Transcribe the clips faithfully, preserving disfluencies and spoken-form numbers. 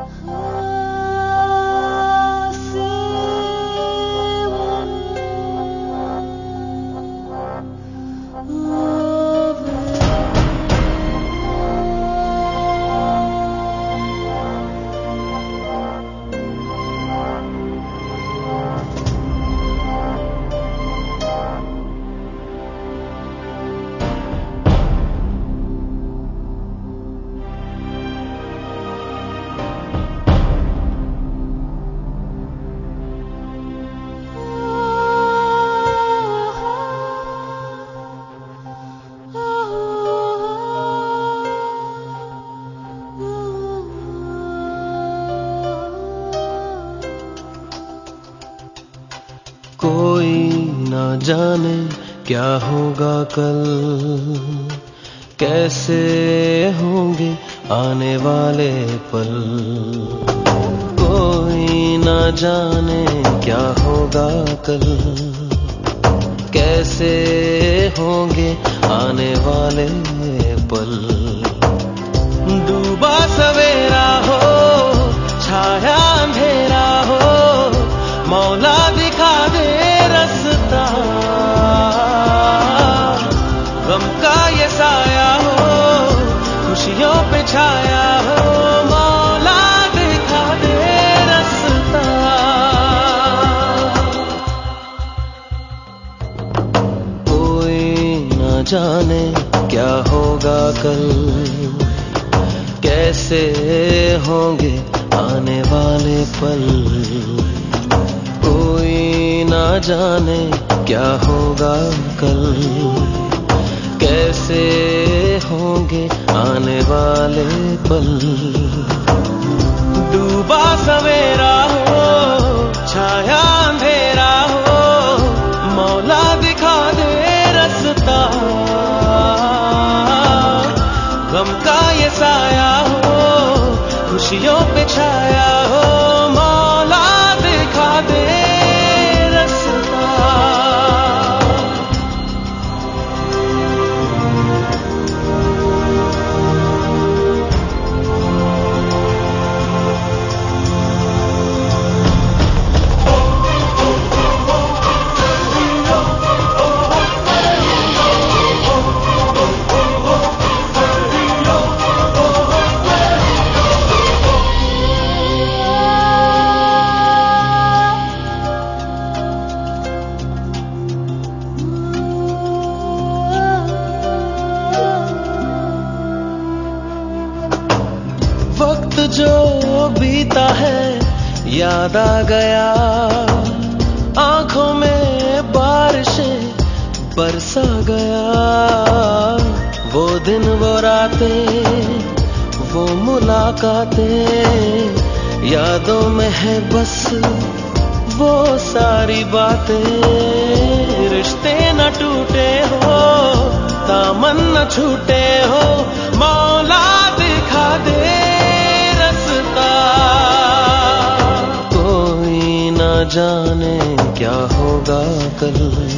कोई ना जाने क्या होगा कल, कैसे होंगे आने वाले पल। कोई ना जाने क्या होगा कल, कैसे होंगे आने वाले पल। डूबा सवेरा हो, छाया अंधेरा हो, मौला दिखा दे रास्ता। गम का ये साया हो, खुशियों पे छाया हो, मौला दिखा दे रास्ता। कोई ना जाने क्या होगा कल, कैसे होंगे आने वाले पल। कोई ना जाने क्या होगा कल, कैसे होंगे आने वाले पल। डूबा सवेरा हो, छाया अंधेरा हो, मौला दिखा दे रास्ता। गम का ये साया हो, खुशियों पे छाया हो, मौला दिखा दे रास्ता। वक्त जो बीता है याद आ गया, आंखों में बारिशें बरसा गया। वो दिन वो रातें वो मुलाकातें, यादों में है बस वो सारी बातें। रिश्ते न टूटे हो, दामन न छूटे हो, मौला दिखा दे रास्ता। कोई ना जाने क्या होगा कल,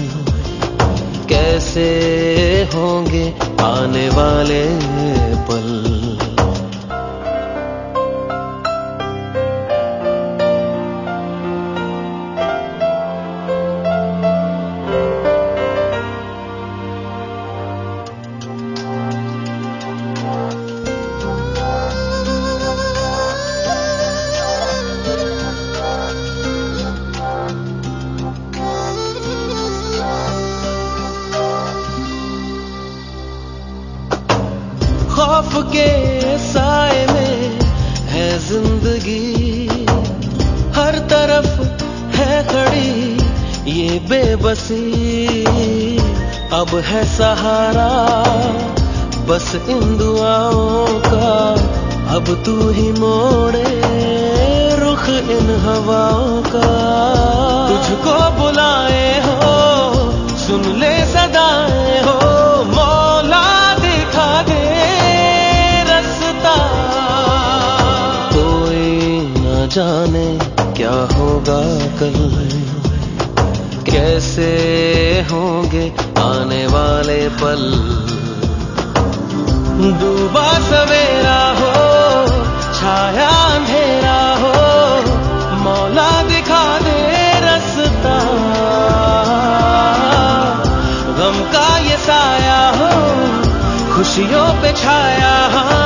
कैसे होंगे आने वाले पल। खौफ के साए में है जिंदगी, हर तरफ है खड़ी ये बेबसी। अब है सहारा बस इन दुआओं का, अब तू ही मोड़े रुख इन हवाओं का। तुझको बुलाए हो, सुन ले सदाएं हो, मौला दिखा दे रास्ता। कोई न जाने क्या होगा कल, कैसे होंगे आने वाले पल। डूबा सवेरा हो, छाया अंधेरा खुशियों पे छाया हाँ